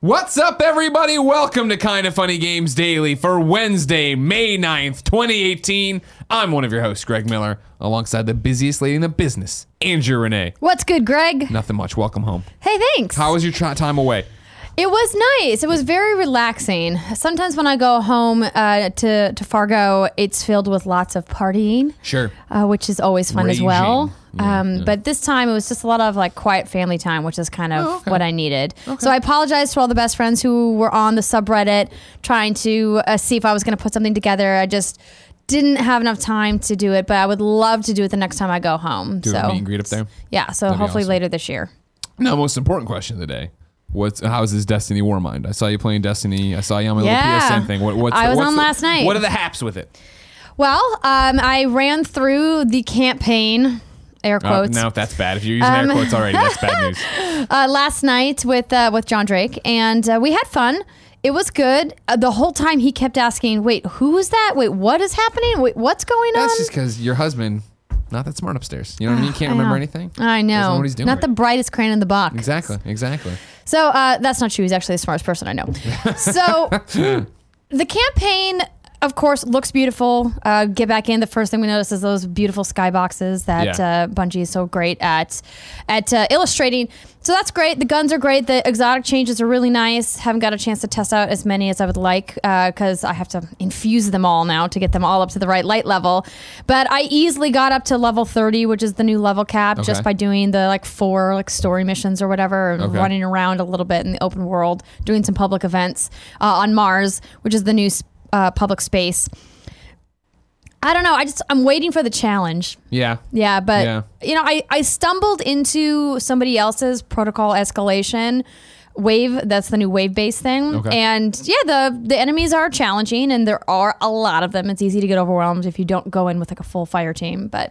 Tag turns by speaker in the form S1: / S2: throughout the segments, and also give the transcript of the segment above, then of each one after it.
S1: What's up, everybody? Welcome to Kinda Funny Games Daily for Wednesday, May 9th, 2018. I'm one of your hosts, Greg Miller, alongside the busiest lady in the business, Andrew Renee.
S2: What's good, Greg?
S1: Nothing much. Welcome home.
S2: Hey, thanks.
S1: How was your time away?
S2: It was nice. It was very relaxing. Sometimes when I go home to Fargo, it's filled with lots of partying.
S1: Sure.
S2: Which is always fun as well.
S1: Yeah.
S2: But this time it was just a lot of like quiet family time, which is kind of what I needed. Okay. So I apologize to all the best friends who were on the subreddit trying to see if I was going to put something together. I just didn't have enough time to do it, but I would love to do it the next time I go home.
S1: Do a meet and greet up there?
S2: Yeah, so hopefully later this year.
S1: Now, most important question of the day. How's this Destiny Warmind? I saw you playing Destiny. I saw you on my little PSN thing.
S2: I was on last night.
S1: What are the haps with it?
S2: Well, I ran through the campaign, air quotes.
S1: No, that's bad. If you're using air quotes already, that's bad news.
S2: Last night with John Drake, and we had fun. It was good. The whole time he kept asking, wait, who is that? Wait, what is happening? Wait, what's going on?
S1: That's just because your husband... not that smart upstairs. You know what I mean? Can't remember anything.
S2: I know.
S1: Doesn't know what he's doing.
S2: Not the brightest crayon in the box.
S1: Exactly.
S2: So that's not true. He's actually the smartest person I know. So the campaign, of course, looks beautiful. Get back in. The first thing we notice is those beautiful skyboxes that Bungie is so great at illustrating. So that's great. The guns are great. The exotic changes are really nice. Haven't got a chance to test out as many as I would like because I have to infuse them all now to get them all up to the right light level. But I easily got up to level 30, which is the new level cap, just by doing the 4 story missions or whatever, and running around a little bit in the open world, doing some public events on Mars, which is the new public space. I don't know. I'm waiting for the challenge.
S1: Yeah.
S2: Yeah, but I stumbled into somebody else's protocol escalation wave. That's the new wave-based thing. Okay. And the enemies are challenging, and there are a lot of them. It's easy to get overwhelmed if you don't go in with a full fire team. But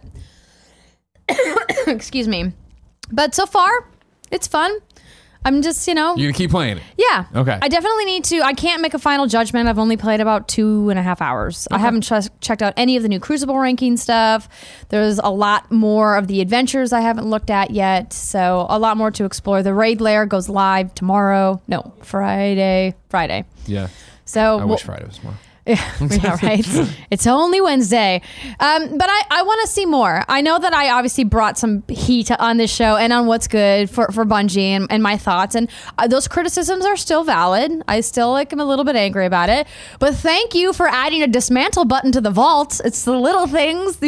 S2: excuse me. But so far, it's fun. I'm just,
S1: You're going to keep playing it?
S2: Yeah.
S1: Okay.
S2: I definitely need to. I can't make a final judgment. I've only played about 2.5 hours. Okay. I haven't checked out any of the new Crucible ranking stuff. There's a lot more of the adventures I haven't looked at yet. So a lot more to explore. The raid lair goes live tomorrow. No, Friday.
S1: Yeah.
S2: So
S1: I wish Friday was tomorrow.
S2: Yeah, right. It's only Wednesday. But I want to see more. I know that I obviously brought some heat on this show and on what's good for Bungie and my thoughts. And those criticisms are still valid. I still am a little bit angry about it. But thank you for adding a dismantle button to the vault. It's the little things,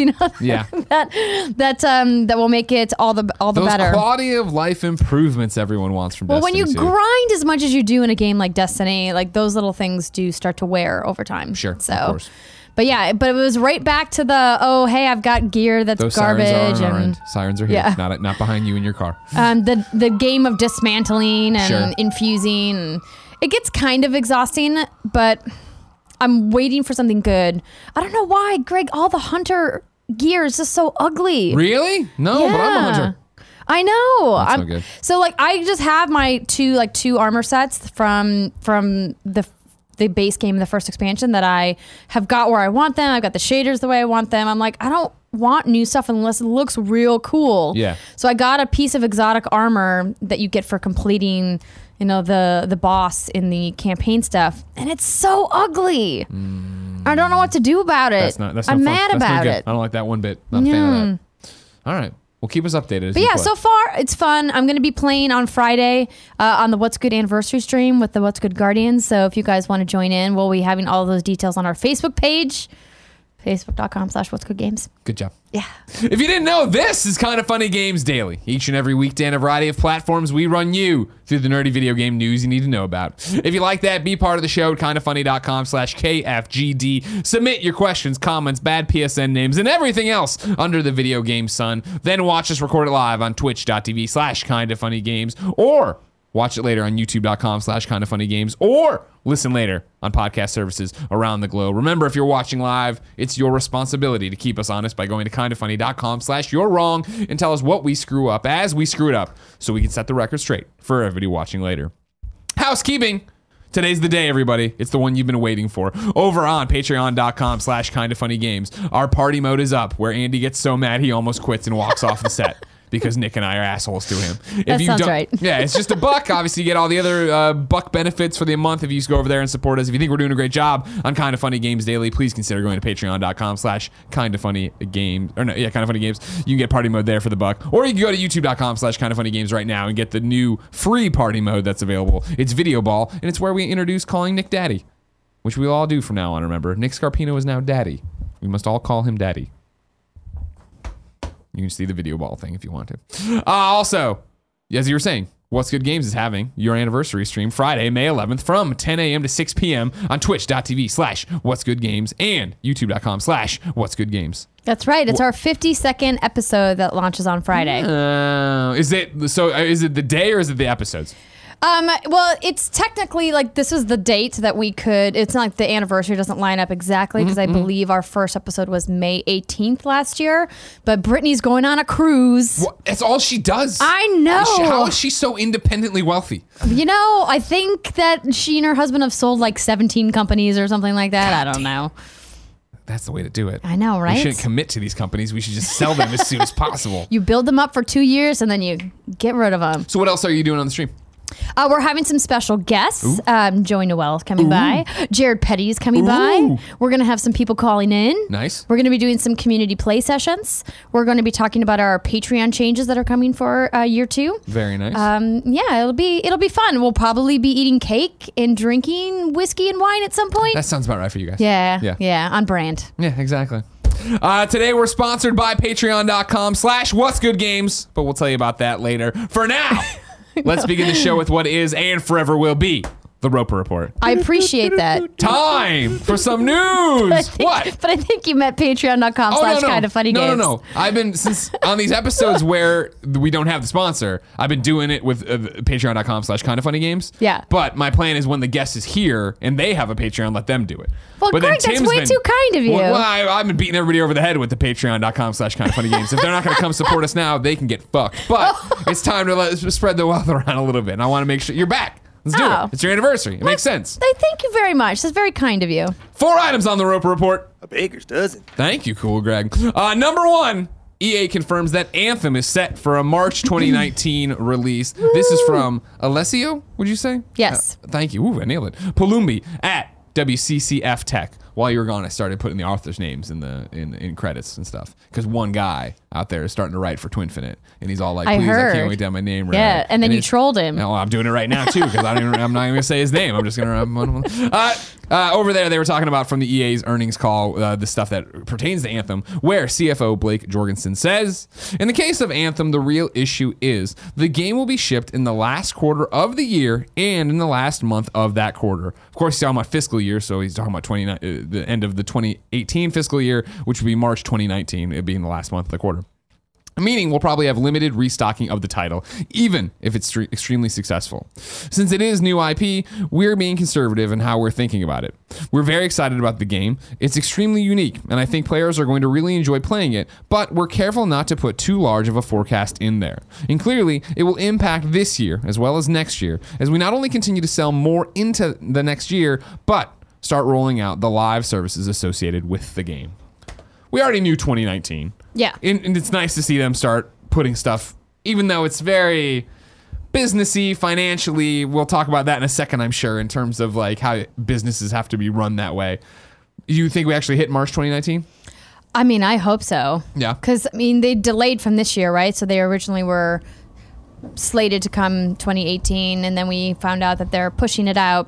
S2: that will make it all the better.
S1: Those quality of life improvements everyone wants from Destiny.
S2: Well, when you grind as much as you do in a game like Destiny, those little things do start to wear over time.
S1: Sure,
S2: so,
S1: of course.
S2: But it was right back to hey, I've got gear that's
S1: those
S2: garbage.
S1: Sirens are here,
S2: yeah.
S1: not behind you in your car.
S2: The game of dismantling and infusing. It gets kind of exhausting, but I'm waiting for something good. I don't know why, Greg, all the hunter gear is just so ugly.
S1: Really? No, but I'm a hunter.
S2: I know.
S1: That's so good.
S2: So I just have my two armor sets from the base game in the first expansion that I have got where I want them. I've got the shaders the way I want them. I'm like, I don't want new stuff unless it looks real cool.
S1: Yeah. So
S2: I got a piece of exotic armor that you get for completing, the boss in the campaign stuff, and it's so ugly. I don't know what to do about it. I'm mad about it.
S1: I don't like that one bit. Not a fan of that. All right. Well, keep us updated.
S2: But so far it's fun. I'm going to be playing on Friday on the What's Good anniversary stream with the What's Good Guardians. So if you guys want to join in, we'll be having all those details on our Facebook page, facebook.com/whatsgoodgames.
S1: Good job.
S2: Yeah.
S1: If you didn't know, this is Kinda Funny Games Daily. Each and every weekday on a variety of platforms, we run you through the nerdy video game news you need to know about. If you like that, be part of the show at kindafunny.com/KFGD. Submit your questions, comments, bad PSN names, and everything else under the video game sun. Then watch us record it live on twitch.tv/kindafunnygames, or watch it later on youtube.com/kindafunnygames, or listen later on podcast services around the globe. Remember, if you're watching live, it's your responsibility to keep us honest by going to kindafunny.com/you're-wrong and tell us what we screw up as we screw it up so we can set the record straight for everybody watching later. Housekeeping. Today's the day, everybody. It's the one you've been waiting for. Over on patreon.com/kindafunnygames. Our party mode is up, where Andy gets so mad he almost quits and walks off the set. because Nick and I are assholes to him.
S2: That sounds right.
S1: Yeah, it's just $1. Obviously, you get all the other buck benefits for the month if you just go over there and support us. If you think we're doing a great job on Kinda Funny Games Daily, please consider going to patreon.com/kindafunnygames. Or no, yeah, Kinda Funny Games. You can get party mode there for $1. Or you can go to youtube.com/kindafunnygames right now and get the new free party mode that's available. It's Video Ball, and it's where we introduce calling Nick Daddy, which we'll all do from now on, remember. Nick Scarpino is now Daddy. We must all call him Daddy. You can see the Video Ball thing if you want to. Also, as you were saying, What's Good Games is having your anniversary stream Friday, May 11th from 10 a.m. to 6 p.m. on twitch.tv/whatsgoodgames and youtube.com/whatsgoodgames.
S2: That's right. It's our 52nd episode that launches on Friday.
S1: Is it the day or is it the episodes?
S2: Well, it's technically like this is the date that we could. It's not like the anniversary doesn't line up exactly because I believe our first episode was May 18th last year. But Brittany's going on a cruise.
S1: Well, that's all she does.
S2: I know.
S1: How is she so independently wealthy?
S2: You know, I think that she and her husband have sold like 17 companies or something like that. I don't know.
S1: That's the way to do it.
S2: I know, right?
S1: We shouldn't commit to these companies. We should just sell them as soon as possible.
S2: You build them up for 2 years and then you get rid of them.
S1: So what else are you doing on the stream?
S2: We're having some special guests. Joey Noelle is coming by. Jared Petty is coming by. We're going to have some people calling in.
S1: Nice.
S2: We're going to be doing some community play sessions. We're going to be talking about our Patreon changes that are coming for year 2.
S1: Very nice.
S2: Yeah, it'll be fun. We'll probably be eating cake and drinking whiskey and wine at some point.
S1: That sounds about right for you guys.
S2: Yeah, on brand.
S1: Yeah, exactly. Today we're sponsored by patreon.com/whatsgoodgames, but we'll tell you about that later. For now, let's begin the show with what is and forever will be the Roper Report.
S2: I appreciate that.
S1: Time for some news. What?
S2: But I think you meant patreon.com/kindafunnygames.
S1: No. I've been, since on these episodes where we don't have the sponsor, I've been doing it with patreon.com/kindafunnygames.
S2: Yeah.
S1: But my plan is when the guest is here and they have a Patreon, let them do it.
S2: Well,
S1: but
S2: Greg, that's way too kind of you.
S1: Well, I've been beating everybody over the head with the patreon.com/kindafunnygames. If they're not going to come support us now, they can get fucked. But it's time to spread the wealth around a little bit. And I want to make sure you're back. Let's do it. It's your anniversary. It makes sense.
S2: Thank you very much. That's very kind of you.
S1: 4 items on the Roper Report.
S3: A baker's dozen.
S1: Thank you, Cool Greg. Number 1, EA confirms that Anthem is set for a March 2019 release. This is from Alessio, would you say?
S2: Yes.
S1: Thank you. Ooh, I nailed it. Palumbi at WCCF Tech. While you were gone, I started putting the authors' names in credits and stuff because one guy out there is starting to write for Twinfinite, and he's all like, "Please, I can't wait to have my name right."
S2: Yeah, and then you trolled him.
S1: No, I'm doing it right now too because I'm not even gonna say his name. I'm just gonna. Over there, they were talking about from the EA's earnings call the stuff that pertains to Anthem, where CFO Blake Jorgensen says, "In the case of Anthem, the real issue is the game will be shipped in the last quarter of the year and in the last month of that quarter." Of course, he's talking about fiscal year, so he's talking about the end of the 2018 fiscal year, which would be March 2019, it being the last month of the quarter. Meaning we'll probably have limited restocking of the title, even if it's extremely successful. Since it is new IP, we're being conservative in how we're thinking about it. We're very excited about the game. It's extremely unique, and I think players are going to really enjoy playing it, but we're careful not to put too large of a forecast in there. And clearly, it will impact this year as well as next year, as we not only continue to sell more into the next year, but start rolling out the live services associated with the game. We already knew 2019.
S2: Yeah.
S1: And it's nice to see them start putting stuff, even though it's very businessy, financially. We'll talk about that in a second, I'm sure, in terms of like how businesses have to be run that way. You think we actually hit March 2019?
S2: I mean, I hope so.
S1: Yeah.
S2: Because, I mean, they delayed from this year, right? So they originally were slated to come 2018, and then we found out that they're pushing it out.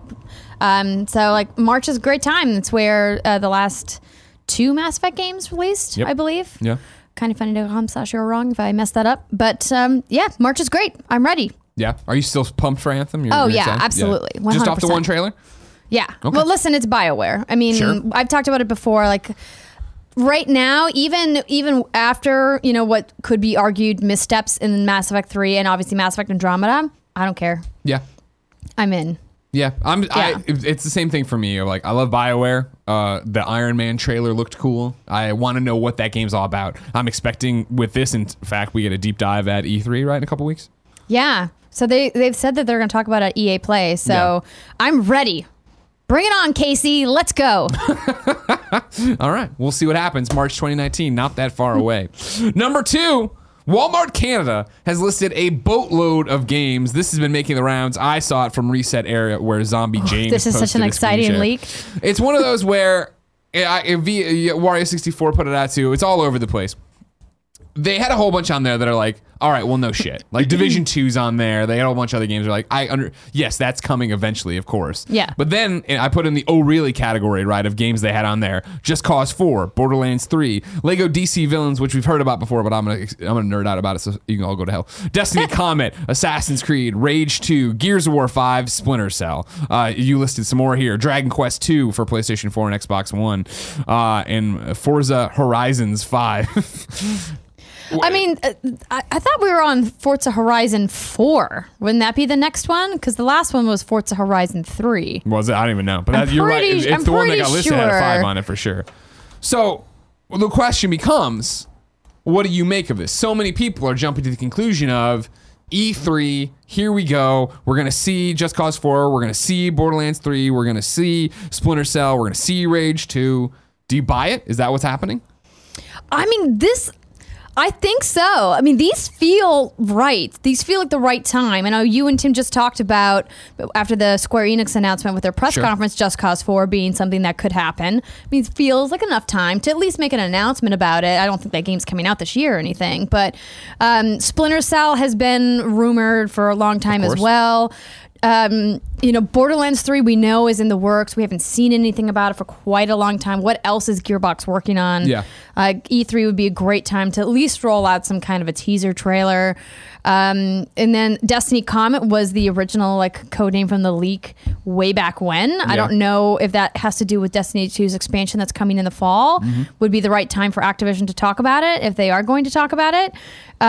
S2: So, like, March is a great time. It's where the last 2 Mass Effect games released, I believe.
S1: Yeah.
S2: Kindafunny.com/you're wrong if I messed that up. But, yeah, March is great. I'm ready.
S1: Yeah. Are you still pumped for Anthem?
S2: You're excited? Absolutely.
S1: Yeah. Just off the one trailer?
S2: Yeah.
S1: Okay.
S2: Well, listen, it's BioWare. I mean,
S1: sure.
S2: I've talked about it before. Like, right now, even after, what could be argued missteps in Mass Effect 3 and obviously Mass Effect Andromeda, I don't care.
S1: Yeah.
S2: I'm in.
S1: Yeah, it's the same thing for me. Like, I love BioWare. The Iron Man trailer looked cool. I want to know what that game's all about. I'm expecting with this, in fact, we get a deep dive at E3, right, in a couple weeks?
S2: Yeah. So they've said that they're going to talk about it at EA Play. So I'm ready. Bring it on, Casey. Let's go.
S1: All right. We'll see what happens. March 2019, not that far away. Number 2. Walmart Canada has listed a boatload of games. This has been making the rounds. I saw it from Reset Area where Zombie James
S2: This is such an
S1: posted a
S2: exciting
S1: screen share.
S2: leak.
S1: It's one of those where Wario64 put it out too. It's all over the place. They had a whole bunch on there that are like, all right, well, no shit. Like Division 2's on there. They had a whole bunch of other games. They're like, yes, that's coming eventually, of course.
S2: Yeah.
S1: But then I put in the oh really category, right, of games they had on there. Just Cause 4, Borderlands 3, Lego DC Villains, which we've heard about before, but I'm gonna nerd out about it, so you can all go to hell. Destiny Comet, Assassin's Creed, Rage 2, Gears of War 5, Splinter Cell. You listed some more here. Dragon Quest 2 for PlayStation 4 and Xbox One, and Forza Horizons 5.
S2: I mean, I thought we were on Forza Horizon 4. Wouldn't that be the next one? Because the last one was Forza Horizon 3.
S1: Was it? I don't even know. But you're right. It's the one that got listed had a 5 on it for sure. So the question becomes, what do you make of this? So many people are jumping to the conclusion of E3, here we go. We're going to see Just Cause 4. We're going to see Borderlands 3. We're going to see Splinter Cell. We're going to see Rage 2. Do you buy it? Is that what's happening?
S2: I mean, I think so. I mean, these feel right. These feel like the right time. I know you and Tim just talked about, after the Square Enix announcement with their press conference, Just Cause 4 being something that could happen. I mean, it feels like enough time to at least make an announcement about it. I don't think that game's coming out this year or anything, but Splinter Cell has been rumored for a long time as well. Borderlands 3 we know is in the works. We haven't seen anything about it for quite a long time. What else is Gearbox working on?
S1: Yeah.
S2: E3 would be a great time to at least roll out some kind of a teaser trailer. And then Destiny Comet was the original code name from the leak way back when. Yeah. I don't know if that has to do with Destiny 2's expansion that's coming in the fall. Mm-hmm. Would be the right time for Activision to talk about it if they are going to talk about it.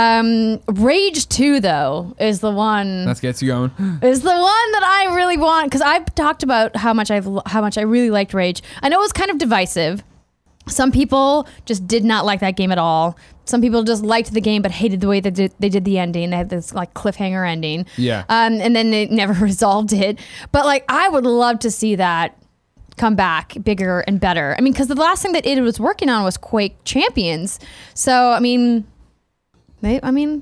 S2: Rage 2 though is the one
S1: that gets you going.
S2: Is the one that I really want, because I've talked about how much I really liked Rage. I know it was kind of divisive. Some people just did not like that game at all. Some people just liked the game but hated the way that they did the ending. They had this cliffhanger ending.
S1: Yeah.
S2: And then they never resolved it. But I would love to see that come back bigger and better. I mean, because the last thing that it was working on was Quake Champions. So I mean, here's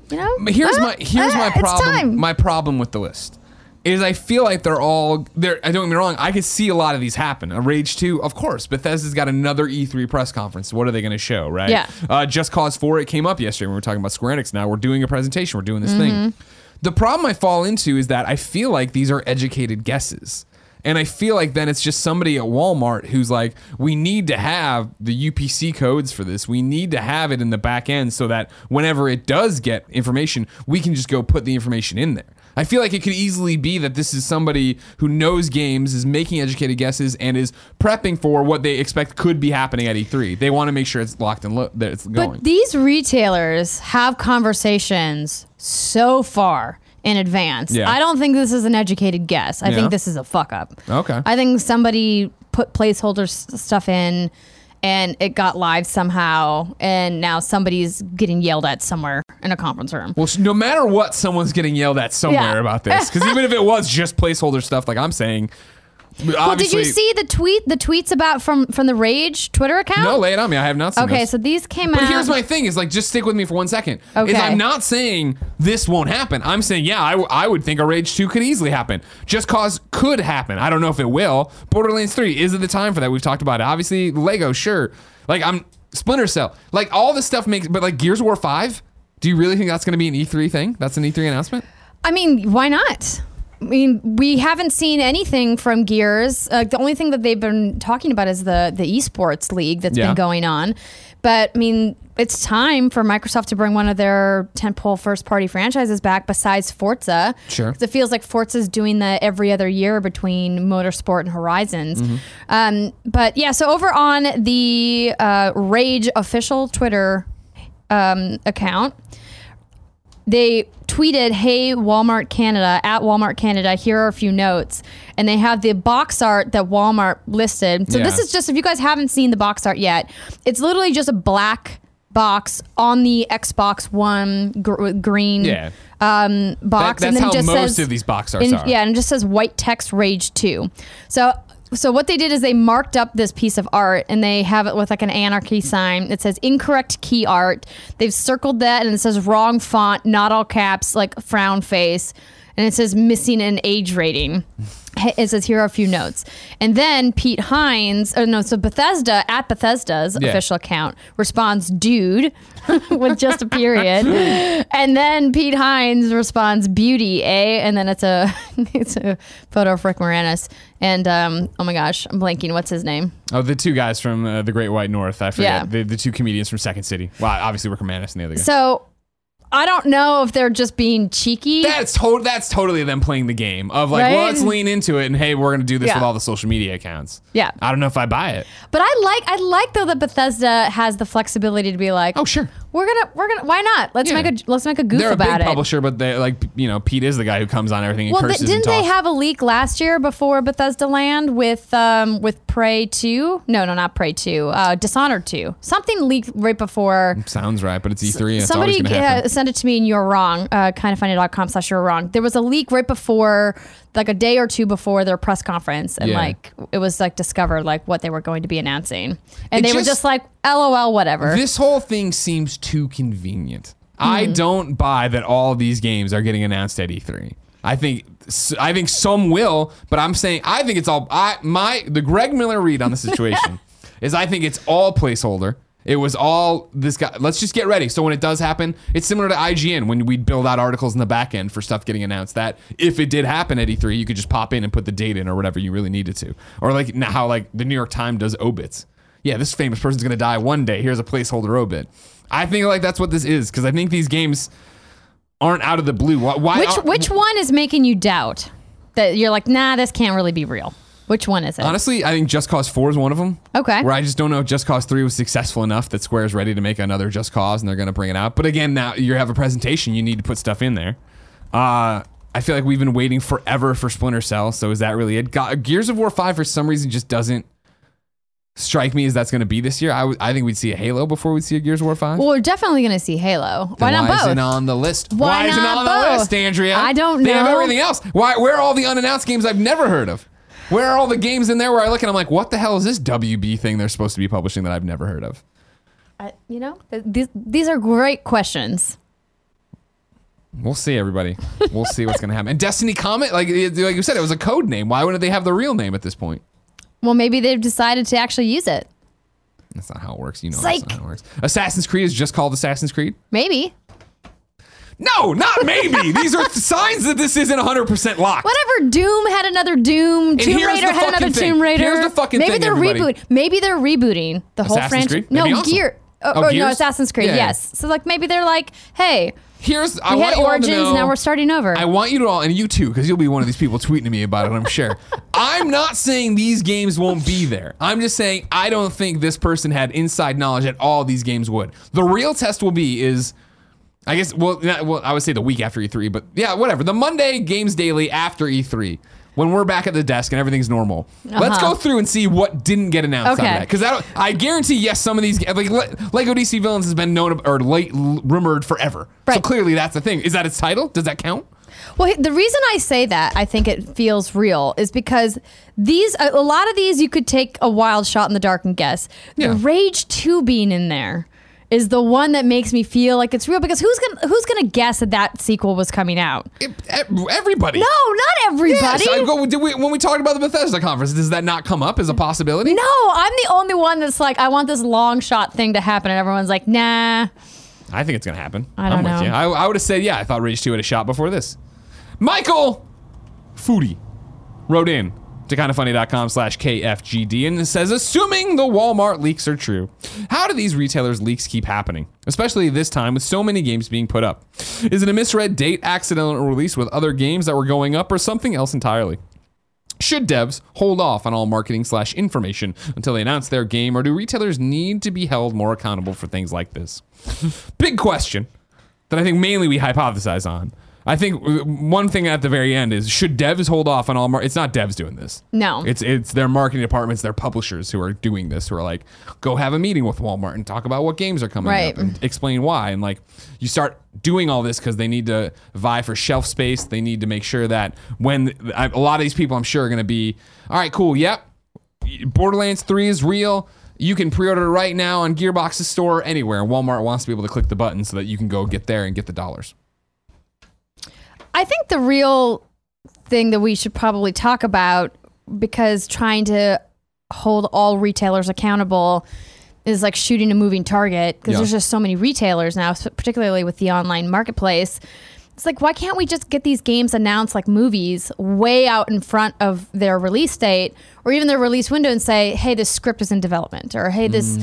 S2: my problem. Time.
S1: My problem with the list is I feel like they're all there. Don't get me wrong. I could see a lot of these happen. A Rage 2, of course. Bethesda's got another E3 press conference. What are they going to show, right?
S2: Yeah.
S1: Just Cause 4, it came up yesterday when we were talking about Square Enix. Now we're doing a presentation. We're doing this thing. The problem I fall into is that I feel like these are educated guesses. And I feel like then it's just somebody at Walmart who's like, we need to have the UPC codes for this. We need to have it in the back end so that whenever it does get information, we can just go put the information in there. I feel like it could easily be that this is somebody who knows games, is making educated guesses, and is prepping for what they expect could be happening at E3. They want to make sure it's locked and that it's going.
S2: But these retailers have conversations so far in advance.
S1: Yeah.
S2: I don't think this is an educated guess. I think this is a fuck up.
S1: Okay.
S2: I think somebody put placeholder stuff in and it got live somehow, and now somebody's getting yelled at somewhere in a conference room.
S1: Well, no matter what, someone's getting yelled at somewhere about this. Because even if it was just placeholder stuff, like I'm saying,
S2: well, did you see the tweets about from the Rage Twitter account?
S1: No, lay it on me. I have not seen
S2: Okay,
S1: this.
S2: so these came out.
S1: But here's my thing: is just stick with me for 1 second.
S2: Okay.
S1: Is I'm not saying this won't happen. I'm saying I would think a Rage 2 could easily happen. Just Cause could happen. I don't know if it will. Borderlands 3 is it the time for that? We've talked about it. Obviously, Lego, sure. Splinter Cell. All this stuff makes, but Gears of War 5. Do you really think that's going to be an E3 thing? That's an E3 announcement?
S2: I mean, why not? I mean, we haven't seen anything from Gears. The only thing that they've been talking about is the esports league that's been going on. But I mean, it's time for Microsoft to bring one of their tentpole first-party franchises back besides Forza.
S1: Sure.
S2: 'Cause it feels like Forza's doing that every other year between Motorsport and Horizons. But yeah, so over on the Rage official Twitter account, they tweeted, "Hey, Walmart Canada, at Walmart Canada, here are a few notes." And they have the box art that Walmart listed. So this is just, if you guys haven't seen the box art yet, it's literally just a black box on the Xbox One green box.
S1: That's
S2: and then
S1: how
S2: it just
S1: most
S2: says,
S1: of these box arts are.
S2: Yeah, and it just says white text Rage 2. So So what they did is they marked up this piece of art and they have it with like an anarchy sign. It says incorrect key art. They've circled that and it says wrong font, not all caps, like frown face. And it says missing an age rating. It says here are a few notes. And then Pete Hines, so Bethesda, at Bethesda's official account, responds, dude, with just a period. And then Pete Hines responds, beauty, eh? And then it's a photo of Rick Moranis. And oh my gosh, I'm blanking. What's his name?
S1: Oh, the two guys from the Great White North. I forget. The two comedians from Second City. Well, obviously Rick Moranis and the other guy.
S2: So I don't know if they're just being cheeky.
S1: That's totally them playing the game of like, well, let's lean into it and hey, we're gonna do this with all the social media accounts.
S2: Yeah.
S1: I don't know if I buy it.
S2: But I like though that Bethesda has the flexibility to be like,
S1: oh sure,
S2: we're gonna why not? Let's make a goof
S1: They're
S2: about it.
S1: They're a big publisher, but they Pete is the guy who comes on everything and curses.
S2: Didn't they have a leak last year before Bethesda Land with Prey 2? No, not Prey 2. Dishonored 2. Something leaked right before.
S1: Sounds right, but it's E3. It's
S2: somebody
S1: always gonna happen.
S2: Sent it to me and you're wrong. Kindoffunny.com/you're wrong. There was a leak right before, like a day or two before their press conference, and like it was like discovered like what they were going to be announcing, and they were just like, LOL, whatever.
S1: This whole thing seems too convenient. I don't buy that all these games are getting announced at E3. I think some will, but I'm saying I think it's all the Greg Miller read on the situation is I think it's all placeholder. It was all this guy. Let's just get ready. So when it does happen, it's similar to IGN when we'd build out articles in the back end for stuff getting announced. That if it did happen at E3, you could just pop in and put the date in or whatever you really needed to. Or like how like the New York Times does obits. Yeah, this famous person's gonna die one day. Here's a placeholder obit. I think like that's what this is because I think these games aren't out of the blue.
S2: Which one is making you doubt that you're like, nah, this can't really be real? Which one is it?
S1: Honestly, I think Just Cause 4 is one of them.
S2: Okay.
S1: Where I just don't know if Just Cause 3 was successful enough that Square's ready to make another Just Cause and they're going to bring it out. But again, now you have a presentation, you need to put stuff in there. I feel like we've been waiting forever for Splinter Cell, so is that really it? Gears of War 5 for some reason just doesn't strike me as that's going to be this year. I think we'd see a Halo before we'd see a Gears of War 5.
S2: Well, we're definitely going to see Halo. Why not both?
S1: Why isn't it on the list?
S2: Why
S1: isn't it
S2: not
S1: on
S2: both?
S1: the list, Andrea?
S2: I don't know.
S1: They have everything else. Where are all the unannounced games I've never heard of? Where are all the games in there where I look and I'm like, what the hell is this WB thing they're supposed to be publishing that I've never heard of?
S2: These are great questions.
S1: We'll see, everybody. We'll see what's going to happen. And Destiny Comet, like you said, it was a code name. Why wouldn't they have the real name at this point?
S2: Well, maybe they've decided to actually use it.
S1: That's not how it works. You know that's not how it works. Assassin's Creed is just called Assassin's Creed?
S2: Maybe.
S1: No, not maybe. These are signs that this isn't 100% locked.
S2: Whatever. Doom had another Doom. Tomb Raider had another Tomb Raider.
S1: Here's the fucking thing, everybody.
S2: Maybe they're rebooting the whole franchise.
S1: No,
S2: Gears? No, Assassin's Creed. Yes. So like maybe they're like, hey, we had Origins, now we're starting over.
S1: I want you to all, and you too, because you'll be one of these people tweeting to me about it, I'm sure. I'm not saying these games won't be there. I'm just saying I don't think this person had inside knowledge that all these games would. The real test will be is, I guess, I would say the week after E3, but yeah, whatever. The Monday Games Daily after E3, when we're back at the desk and everything's normal. Let's go through and see what didn't get announced on that. Because I guarantee, yes, some of these, like Lego DC Villains has been known or rumored forever. Right. So clearly that's the thing. Is that its title? Does that count?
S2: Well, the reason I say that I think it feels real is because a lot of these you could take a wild shot in the dark and guess. Yeah. The Rage 2 being in there is the one that makes me feel like it's real because who's gonna guess that sequel was coming out?
S1: Everybody.
S2: No, not everybody.
S1: Yes, when we talked about the Bethesda conference, does that not come up as a possibility?
S2: No, I'm the only one that's like, I want this long shot thing to happen, and everyone's like, nah.
S1: I think it's gonna happen.
S2: I'm with
S1: you. I would have said, yeah, I thought Rage 2 had a shot before this. Michael Foodie wrote in to kindoffunny.com/KFGD and it says, assuming the Walmart leaks are true, how do these retailers' leaks keep happening? Especially this time with so many games being put up. Is it a misread date, accidental release with other games that were going up, or something else entirely? Should devs hold off on all marketing/information until they announce their game, or do retailers need to be held more accountable for things like this? Big question that I think mainly we hypothesize on. I think one thing at the very end is, should devs hold off on all it's not devs doing this.
S2: No.
S1: It's their marketing departments, their publishers who are doing this, who are like, go have a meeting with Walmart and talk about what games are coming up and explain why. And like, you start doing all this because they need to vie for shelf space. They need to make sure that when a lot of these people, I'm sure, are going to be, all right, cool, yep. Borderlands 3 is real. You can pre-order it right now on Gearbox's store, anywhere. Walmart wants to be able to click the button so that you can go get there and get the dollars.
S2: I think the real thing that we should probably talk about, because trying to hold all retailers accountable is like shooting a moving target, because there's just so many retailers now, particularly with the online marketplace. It's like, why can't we just get these games announced like movies way out in front of their release date or even their release window and say, hey, this script is in development, or hey, this,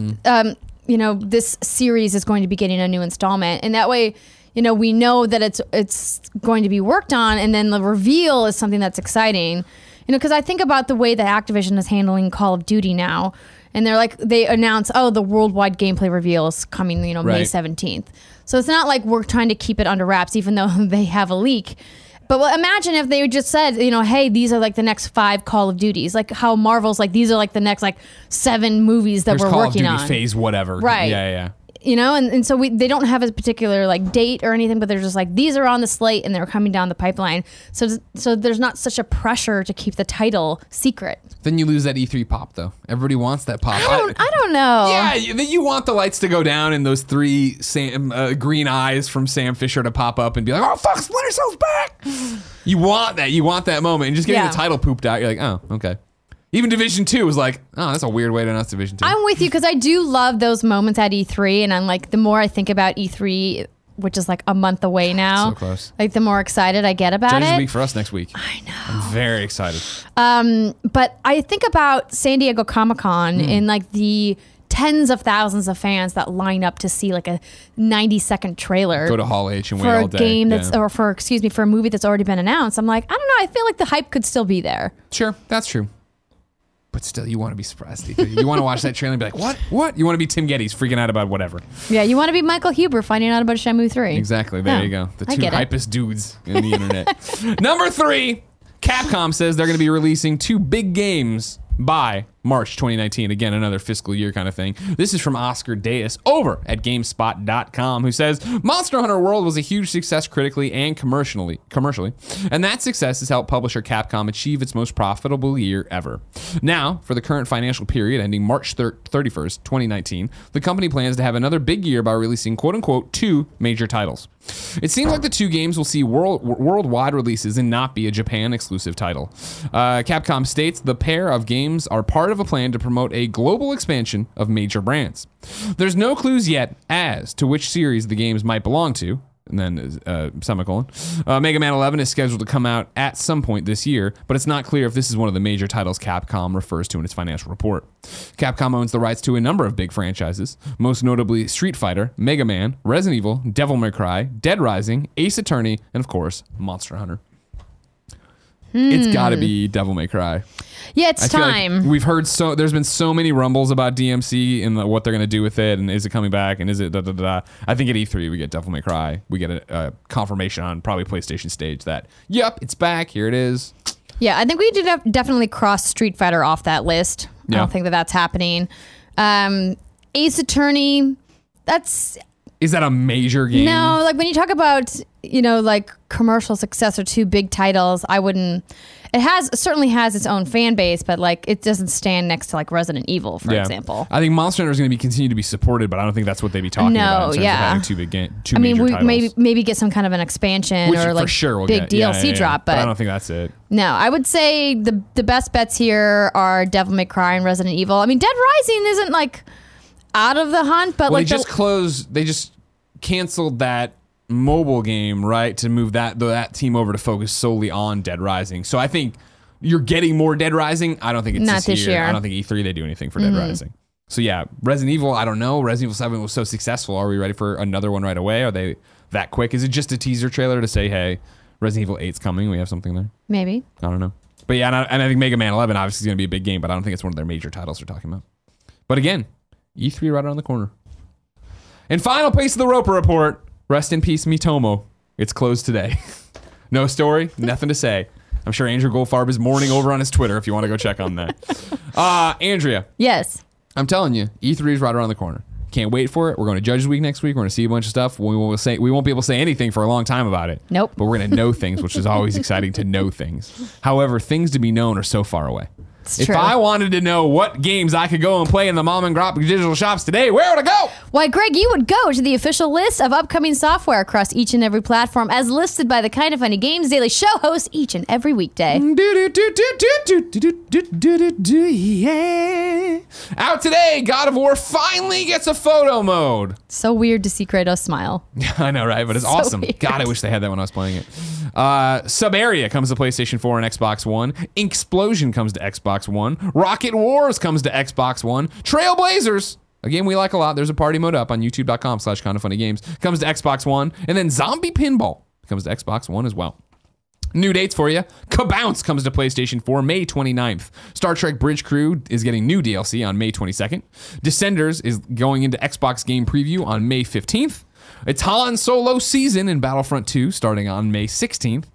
S2: this series is going to be getting a new installment. And that way, we know that it's going to be worked on, and then the reveal is something that's exciting. Because I think about the way that Activision is handling Call of Duty now, and they announce, the worldwide gameplay reveal is coming, May 17th. So it's not like we're trying to keep it under wraps, even though they have a leak. But imagine if they just said, hey, these are like the next 5 Call of Duties, like how Marvel's like, these are like the next 7 movies that we're working on.
S1: Call of Duty phase whatever.
S2: Right.
S1: Yeah.
S2: And so they don't have a particular date or anything, but they're just like, these are on the slate and they're coming down the pipeline. So there's not such a pressure to keep the title secret.
S1: Then you lose that E3 pop, though. Everybody wants that pop.
S2: I don't know.
S1: Yeah, then you want the lights to go down and those 3 green eyes from Sam Fisher to pop up and be like, oh, fuck, Splinter Cell's back. You want that. You want that moment. And just getting the title pooped out, you're like, oh, okay. Even Division 2 was like, oh, that's a weird way to announce Division 2.
S2: I'm with you, because I do love those moments at E3, and I'm like, the more I think about E3, which is like a month away now,
S1: so close.
S2: The more excited I get about
S1: Judges
S2: it.
S1: Week for us next week.
S2: I know.
S1: I'm very excited.
S2: But I think about San Diego Comic-Con and the tens of thousands of fans that line up to see a 90-second trailer.
S1: Go to Hall H and wait
S2: for
S1: all
S2: a
S1: day.
S2: game for a movie that's already been announced. I'm like, I don't know. I feel like the hype could still be there.
S1: Sure, that's true. But still, you want to be surprised. You want to watch that trailer and be like, what? What? You want to be Tim Geddes freaking out about whatever.
S2: Yeah, you want to be Michael Huber finding out about Shenmue 3.
S1: Exactly. There you go. The 2 hypest dudes in the internet. Number 3, Capcom says they're going to be releasing 2 big games by March 2019. Again, another fiscal year kind of thing. This is from Oscar Deas over at GameSpot.com, who says, Monster Hunter World was a huge success critically and commercially, and that success has helped publisher Capcom achieve its most profitable year ever. Now, for the current financial period ending March 31st, 2019, the company plans to have another big year by releasing quote-unquote 2 major titles. It seems like the 2 games will see worldwide releases and not be a Japan-exclusive title. Capcom states the pair of games are part of a plan to promote a global expansion of major brands. There's no clues yet as to which series the games might belong to, and then semicolon. Mega Man 11 is scheduled to come out at some point this year, but it's not clear if this is one of the major titles Capcom refers to in its financial report. Capcom owns the rights to a number of big franchises, most notably Street Fighter, Mega Man, Resident Evil, Devil May Cry, Dead Rising, Ace Attorney, and of course, Monster Hunter. It's got to be Devil May Cry.
S2: Yeah, it's time.
S1: Like we've heard there's been so many rumbles about DMC and what they're going to do with it, and is it coming back, and is it I think at E3 we get Devil May Cry. We get a confirmation on probably PlayStation stage that, yep, it's back. Here it is.
S2: Yeah, I think we did definitely cross Street Fighter off that list. I don't think that's happening. Ace Attorney,
S1: is that a major game?
S2: No, when you talk about, commercial success or 2 big titles, I wouldn't. It certainly has its own fan base, but it doesn't stand next to Resident Evil, for example.
S1: I think Monster Hunter is going to continue to be supported, but I don't think that's what they'd be talking about in terms of having 2 major titles.
S2: maybe get some kind of an expansion,
S1: which
S2: or
S1: for sure we'll
S2: big
S1: get.
S2: DLC drop, but
S1: I don't think that's it.
S2: No, I would say the best bets here are Devil May Cry and Resident Evil. I mean, Dead Rising isn't out of the hunt, but
S1: they just canceled that mobile game, right, to move that team over to focus solely on Dead Rising. So I think you're getting more Dead Rising. I don't think it's
S2: not this year.
S1: I don't think E3 they do anything for Dead Rising. So yeah, Resident Evil, I don't know. Resident Evil 7 was so successful. Are we ready for another one right away? Are they that quick? Is it just a teaser trailer to say, hey, Resident Evil 8's coming? We have something there?
S2: Maybe.
S1: I don't know. But yeah, and I think Mega Man 11 obviously is going to be a big game, but I don't think it's one of their major titles they're talking about. But again, E3 right around the corner. And final piece of the Roper Report. Rest in peace, Mitomo. It's closed today. No story, nothing to say. I'm sure Andrew Goldfarb is mourning over on his Twitter if you want to go check on that. Andrea.
S2: Yes.
S1: I'm telling you, E3 is right around the corner. Can't wait for it. We're going to Judges Week next week. We're going to see a bunch of stuff. We won't be able to say anything for a long time about it.
S2: Nope.
S1: But we're going to know things, which is always exciting to know things. However, things to be known are so far away. If
S2: true.
S1: I wanted to know what games I could go and play in the Mom and Grop digital shops today, where would I go?
S2: Why, Greg, you would go to the official list of upcoming software across each and every platform as listed by the Kinda Funny Games Daily Show host each and every weekday.
S1: Yeah. Out today, God of War finally gets a photo mode.
S2: So weird to see Kratos smile.
S1: I know, right? But it's
S2: So
S1: awesome.
S2: weird.
S1: God, I wish they had that when I was playing it. Subarea comes to PlayStation 4 and Xbox One. Inksplosion comes to Xbox One. Rocket Wars comes to Xbox One. Trailblazers, a game we like a lot. There's a party mode up on youtube.com/kindafunnygames. Comes to Xbox One. And then Zombie Pinball comes to Xbox One as well. New dates for you. Kabounce comes to PlayStation 4 May 29th. Star Trek Bridge Crew is getting new DLC on May 22nd. Descenders is going into Xbox Game Preview on May 15th. It's Han Solo Season in Battlefront 2 starting on May 16th.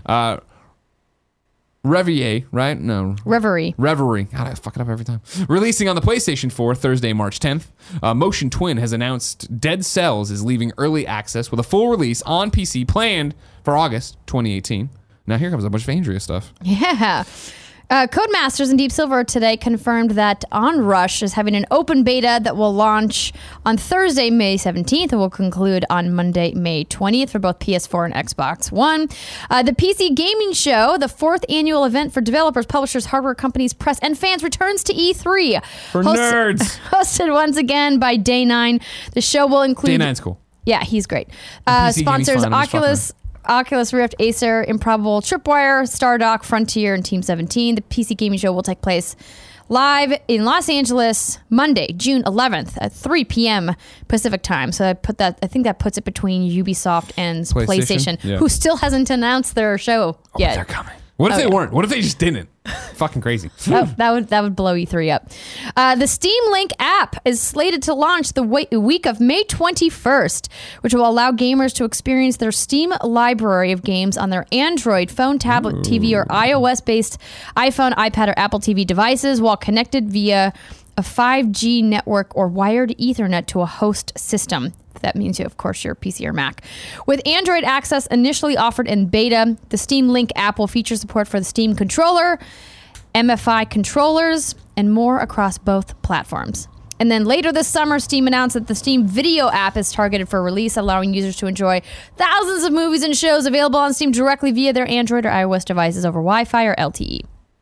S1: Reverie, right? No.
S2: Reverie.
S1: God, I fuck it up every time. Releasing on the PlayStation 4 Thursday, March 10th. Motion Twin has announced Dead Cells is leaving early access with a full release on PC planned for August 2018. Now here comes a bunch of Andrea stuff.
S2: Yeah. Codemasters and Deep Silver today confirmed that Onrush is having an open beta that will launch on Thursday, May 17th and will conclude on Monday, May 20th for both PS4 and Xbox One. The PC Gaming Show, the fourth annual event for developers, publishers, hardware companies, press, and fans, returns to E3.
S1: For nerds.
S2: Hosted once again by Day 9. The show will include...
S1: Day 9's cool.
S2: Yeah, he's great.
S1: PC
S2: Sponsors
S1: gaming's fun, I'm just
S2: Oculus Rift, Acer, Improbable, Tripwire, Stardock, Frontier, and Team 17. The PC Gaming Show will take place live in Los Angeles Monday, June 11th at 3 p.m. Pacific time. So I think that puts it between Ubisoft and PlayStation,
S1: Yeah.
S2: who still hasn't announced their show yet.
S1: They're coming. What if they weren't? What if they just didn't? Fucking crazy.
S2: Oh, that would blow E3 up. The Steam Link app is slated to launch the week of May 21st, which will allow gamers to experience their Steam library of games on their Android phone, tablet, TV, or iOS-based iPhone, iPad, or Apple TV devices while connected via a 5G network or wired Ethernet to a host system. That means, of course, your PC or Mac. With Android access initially offered in beta, the Steam Link app will feature support for the Steam controller, MFI controllers, and more across both platforms. And then later this summer, Steam announced that the Steam Video app is targeted for release, allowing users to enjoy thousands of movies and shows available on Steam directly via their Android or iOS devices over Wi-Fi or LTE.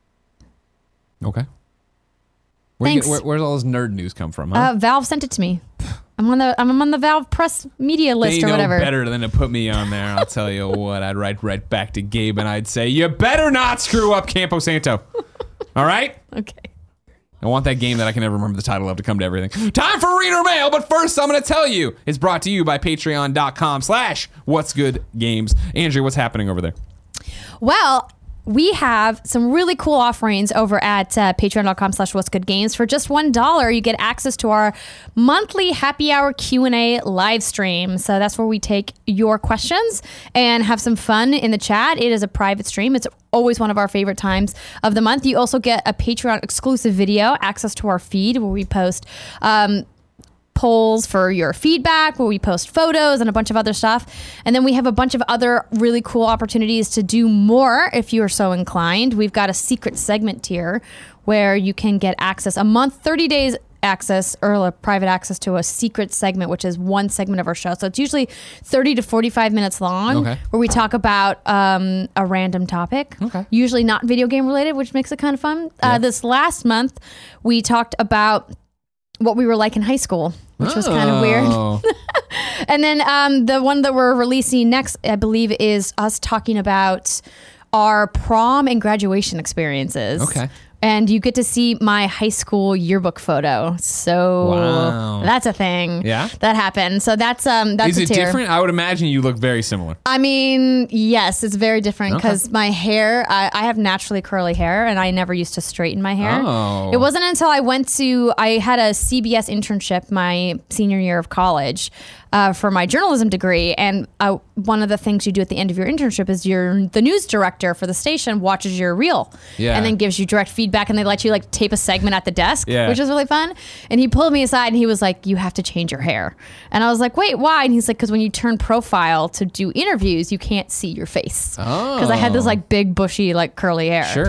S1: Okay.
S2: Thanks.
S1: Where's all this nerd news come from, huh?
S2: Valve sent it to me. I'm on the Valve press media list
S1: They
S2: or
S1: know
S2: whatever.
S1: better than to put me on there. I'll tell you what. I'd write right back to Gabe and I'd say, you better not screw up Campo Santo. All right?
S2: Okay.
S1: I want that game that I can never remember the title of to come to everything. Time for reader mail, but first I'm going to tell you it's brought to you by patreon.com/whatsgoodgames. Andrea, what's happening over there?
S2: Well, we have some really cool offerings over at patreon.com/whatsgoodgames. For just $1, you get access to our monthly happy hour Q&A live stream. So that's where we take your questions and have some fun in the chat. It is a private stream. It's always one of our favorite times of the month. You also get a Patreon exclusive video, access to our feed where we post polls for your feedback, where we post photos and a bunch of other stuff. And then we have a bunch of other really cool opportunities to do more if you are so inclined. We've got a secret segment tier where you can get access a month, 30 days access or a private access to a secret segment, which is one segment of our show. So it's usually 30 to 45 minutes long, where we talk about a random topic, usually not video game related, which makes it kind of fun. This last month, we talked about what we were like in high school, which was kind of weird. And then the one that we're releasing next, I believe, is us talking about our prom and graduation experiences.
S1: Okay.
S2: And you get to see my high school yearbook photo. So that's a thing.
S1: Yeah?
S2: That happened. So that's
S1: Is
S2: a
S1: it
S2: tier.
S1: different? I would imagine you look very similar.
S2: I mean, yes, it's very different because my hair, I have naturally curly hair and I never used to straighten my hair.
S1: Oh.
S2: It wasn't until I had a CBS internship my senior year of college for my journalism degree. And one of the things you do at the end of your internship is the news director for the station watches your reel and then gives you direct feedback, and they let you like tape a segment at the desk, which is really fun. And he pulled me aside and he was like, you have to change your hair. And I was like, wait, why? And he's like, because when you turn profile to do interviews, you can't see your face. Because I had this like big bushy like curly hair.
S1: Sure.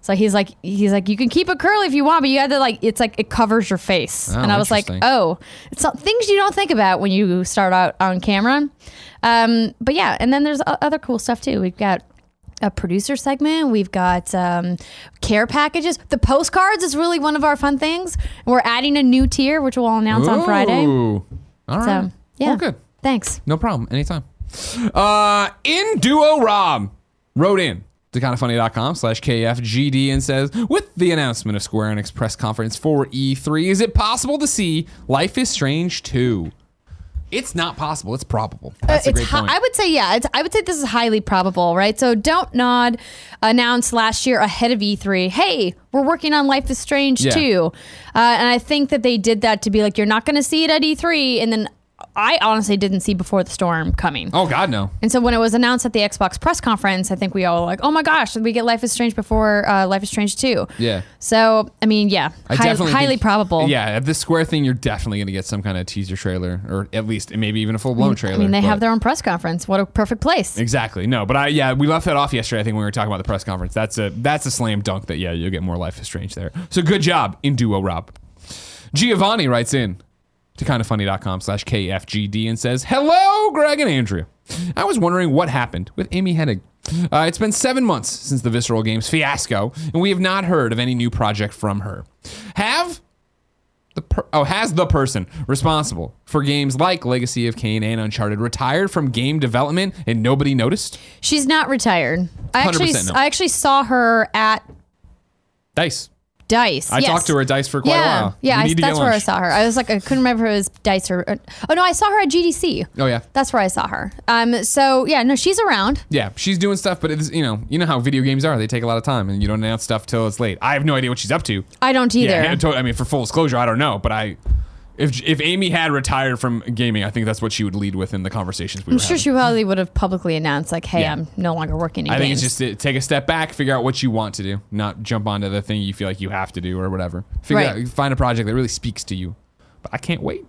S2: So he's like, you can keep it curly if you want, but you got to like, it's like it covers your face.
S1: Oh,
S2: and I was like, oh, it's things you don't think about when you start out on camera. But yeah, and then there's other cool stuff too. We've got a producer segment. We've got care packages. The postcards is really one of our fun things. We're adding a new tier, which we'll announce on Friday.
S1: All right.
S2: So yeah,
S1: well, good.
S2: Thanks.
S1: No problem. Anytime. In Duo Rob wrote in to kindafunny.com/KFGD and says, with the announcement of Square Enix press conference for E3, is it possible to see Life is Strange 2? It's not possible. It's probable. That's a great point.
S2: I would say, yeah. I would say this is highly probable, right? So Don't Nod announced last year ahead of E3, hey, we're working on Life is Strange 2. And I think that they did that to be like, you're not going to see it at E3. And then I honestly didn't see Before the Storm coming.
S1: Oh, God, no.
S2: And so when it was announced at the Xbox press conference, I think we all were like, oh my gosh, did we get Life is Strange before Life is Strange 2?
S1: Yeah.
S2: So, I mean, yeah, highly probable.
S1: Yeah, at this Square thing, you're definitely going to get some kind of teaser trailer, or at least maybe even a full-blown trailer.
S2: I mean, they have their own press conference. What a perfect place.
S1: Exactly. No, but we left that off yesterday, I think, when we were talking about the press conference. That's a slam dunk that, you'll get more Life is Strange there. So good job in Duo Rob. Giovanni writes in to kindafunny.com/KFGD and says, hello, Greg and Andrea. I was wondering what happened with Amy Hennig. It's been 7 months since the Visceral Games fiasco, and we have not heard of any new project from her. Has the person responsible for games like Legacy of Kain and Uncharted retired from game development and nobody noticed?
S2: She's not retired. I actually saw her at DICE.
S1: I talked to her at DICE for quite a while.
S2: Yeah, that's where I saw her. I was like, I couldn't remember if it was DICE or... oh, no, I saw her at GDC.
S1: Oh, yeah.
S2: That's where I saw her. So, yeah, no, she's around.
S1: Yeah, she's doing stuff, but it's, you know how video games are. They take a lot of time, and you don't announce stuff till it's late. I have no idea what she's up to.
S2: I don't either.
S1: Yeah, I mean, for full disclosure, I don't know, but if Amy had retired from gaming, I think that's what she would lead with in the conversations we were having.
S2: I'm sure she probably would have publicly announced, like, hey, I'm no longer working in games.
S1: I think it's just to take a step back, figure out what you want to do, not jump onto the thing you feel like you have to do or whatever. Find a project that really speaks to you. But I can't wait.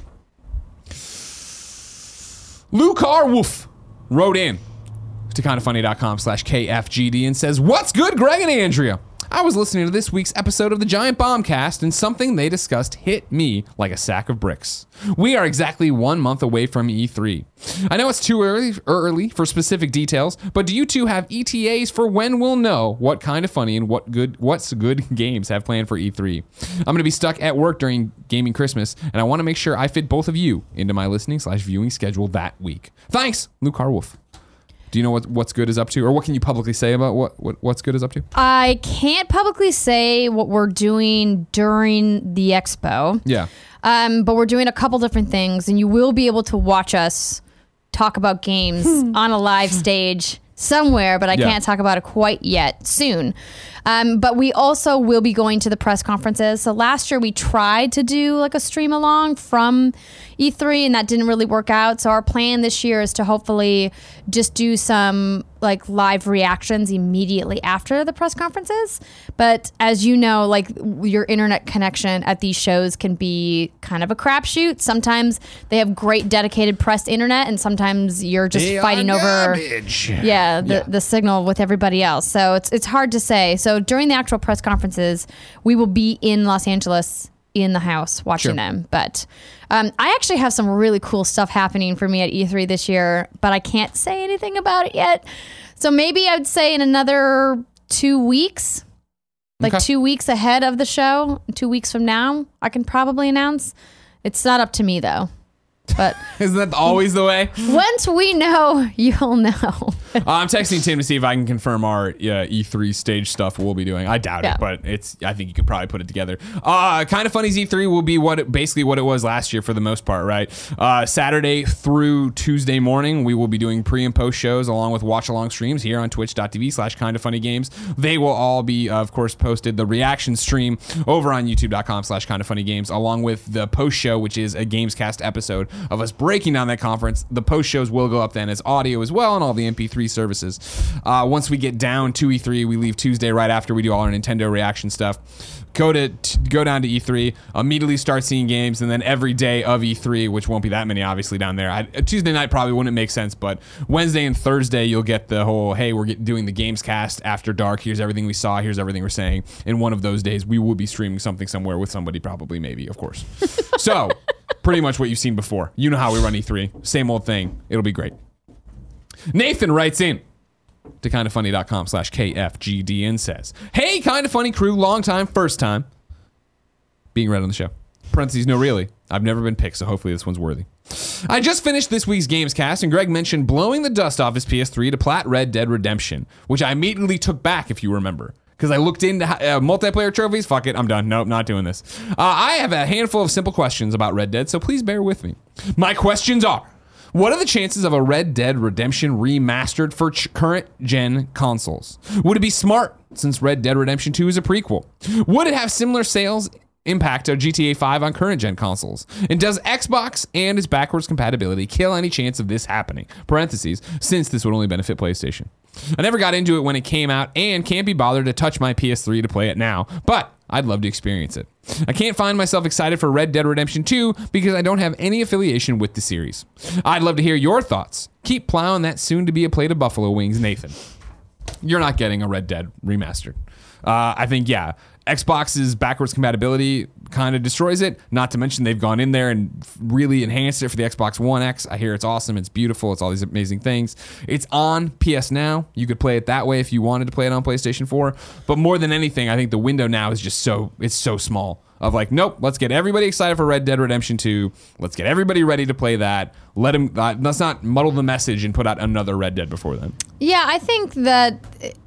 S1: Lucar Wolf wrote in to kindafunny.com/KFGD and says, what's good, Greg and Andrea? I was listening to this week's episode of the Giant Bombcast, and something they discussed hit me like a sack of bricks. We are exactly 1 month away from E3. I know it's too early for specific details, but do you two have ETAs for when we'll know what Kinda Funny and what's good games have planned for E3? I'm going to be stuck at work during Gaming Christmas, and I want to make sure I fit both of you into my listening/viewing schedule that week. Thanks, Lucar Wolf. Do you know what What's Good is up to? Or what can you publicly say about what What's Good is up to?
S2: I can't publicly say what we're doing during the expo.
S1: Yeah.
S2: But we're doing a couple different things, and you will be able to watch us talk about games on a live stage somewhere, but I can't talk about it quite yet. Soon. But we also will be going to the press conferences. So last year we tried to do like a stream along from E3, and that didn't really work out. So our plan this year is to hopefully just do some like live reactions immediately after the press conferences. But as you know, like your internet connection at these shows can be kind of a crapshoot. Sometimes they have great dedicated press internet, and sometimes you're just fighting over the signal with everybody else. So it's hard to say. So during the actual press conferences, we will be in Los Angeles in the house watching them. But I actually have some really cool stuff happening for me at E3 this year, but I can't say anything about it yet. So maybe I would say in another 2 weeks, like 2 weeks ahead of the show, 2 weeks from now, I can probably announce. It's not up to me though. But
S1: isn't that always the way?
S2: Once we know, you'll know.
S1: I'm texting Tim to see if I can confirm our E3 stage stuff we'll be doing. I doubt it, but I think you could probably put it together. Kinda Funny's E3 will be basically what it was last year for the most part, right? Saturday through Tuesday morning, we will be doing pre and post shows along with watch along streams here on twitch.tv/kindafunnygames. They will all be, of course, posted. The reaction stream over on youtube.com/kindafunnygames, along with the post show, which is a Gamescast episode of us breaking down that conference. The post shows will go up then as audio as well on all the MP3 services. Once we get down to E3, we leave Tuesday right after we do all our Nintendo reaction stuff. go down to E3, immediately start seeing games, and then every day of E3, which won't be that many obviously down there. Tuesday night probably wouldn't make sense, but Wednesday and Thursday you'll get the whole, hey, we're doing the games cast after dark. Here's everything we saw. Here's everything we're saying. In one of those days, we will be streaming something somewhere with somebody, probably, maybe, of course. So pretty much what you've seen before. You know how we run E3. Same old thing. It'll be great. Nathan writes in to kindafunny.com/KFGD and says, hey, Kinda Funny crew, long time, first time being read on the show. Parentheses, no, really. I've never been picked, so hopefully this one's worthy. I just finished this week's Gamescast, and Greg mentioned blowing the dust off his PS3 to plat Red Dead Redemption, which I immediately took back, if you remember. Because I looked into multiplayer trophies. Fuck it, I'm done. Nope, not doing this. I have a handful of simple questions about Red Dead, so please bear with me. My questions are, what are the chances of a Red Dead Redemption remastered for current gen consoles? Would it be smart since Red Dead Redemption 2 is a prequel? Would it have similar sales impact of GTA 5 on current gen consoles? And does Xbox and its backwards compatibility kill any chance of this happening? Parentheses, since this would only benefit PlayStation. I never got into it when it came out and can't be bothered to touch my PS3 to play it now, but I'd love to experience it. I can't find myself excited for Red Dead Redemption 2 because I don't have any affiliation with the series. I'd love to hear your thoughts. Keep plowing that soon to be a plate of buffalo wings, Nathan. You're not getting a Red Dead remastered. I think, yeah, Xbox's backwards compatibility kind of destroys it. Not to mention they've gone in there and really enhanced it for the Xbox One X. I hear it's awesome. It's beautiful. It's all these amazing things. It's on PS Now. You could play it that way if you wanted to play it on PlayStation 4. But more than anything, I think the window now is just so small. Of like, nope, let's get everybody excited for Red Dead Redemption 2. Let's get everybody ready to play that. Let's not muddle the message and put out another Red Dead before then.
S2: Yeah, I think that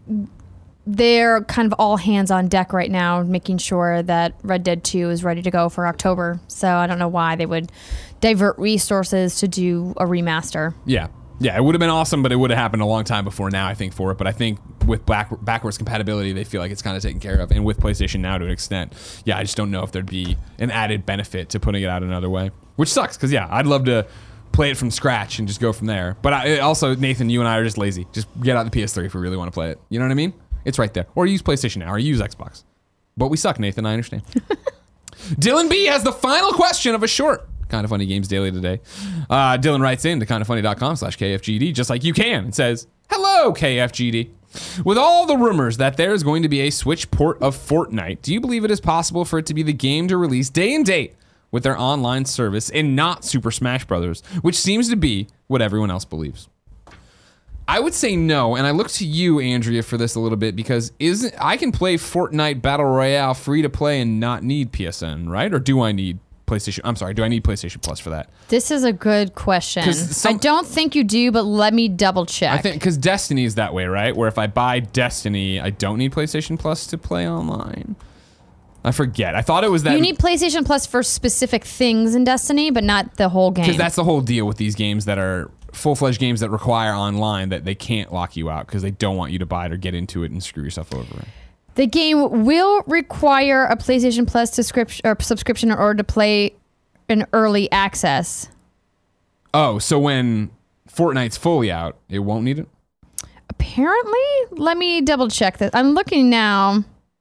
S2: they're kind of all hands on deck right now, making sure that Red Dead 2 is ready to go for October. So I don't know why they would divert resources to do a remaster.
S1: Yeah, it would have been awesome, but it would have happened a long time before now, I think, for it. But I think with backwards compatibility, they feel like it's kind of taken care of. And with PlayStation Now to an extent, yeah, I just don't know if there'd be an added benefit to putting it out another way. Which sucks, because, yeah, I'd love to play it from scratch and just go from there. But also, Nathan, you and I are just lazy. Just get out the PS3 if we really want to play it. You know what I mean? It's right there. Or use PlayStation Now, or use Xbox. But we suck, Nathan, I understand. Dylan B has the final question of a short Kinda Funny Games Daily today. Dylan writes in to kindafunny.com/KFGD, just like you can, and says, hello, KFGD. With all the rumors that there is going to be a Switch port of Fortnite, do you believe it is possible for it to be the game to release day and date with their online service and not Super Smash Bros., which seems to be what everyone else believes? I would say no, and I look to you, Andrea, for this a little bit, because I can play Fortnite Battle Royale free to play and not need PSN, right? Or do I need PlayStation? I'm sorry, do I need PlayStation Plus for that?
S2: This is a good question. I don't think you do, but let me double check.
S1: I think because Destiny is that way, right? Where if I buy Destiny, I don't need PlayStation Plus to play online. I forget. I thought it was that.
S2: You need PlayStation Plus for specific things in Destiny, but not the whole game.
S1: Because that's the whole deal with these games that are full-fledged games that require online, that they can't lock you out because they don't want you to buy it or get into it and screw yourself over.
S2: The game will require a PlayStation Plus subscription in order to play in early access.
S1: Oh, so when Fortnite's fully out, it won't need it?
S2: Apparently. Let me double check this. I'm looking now.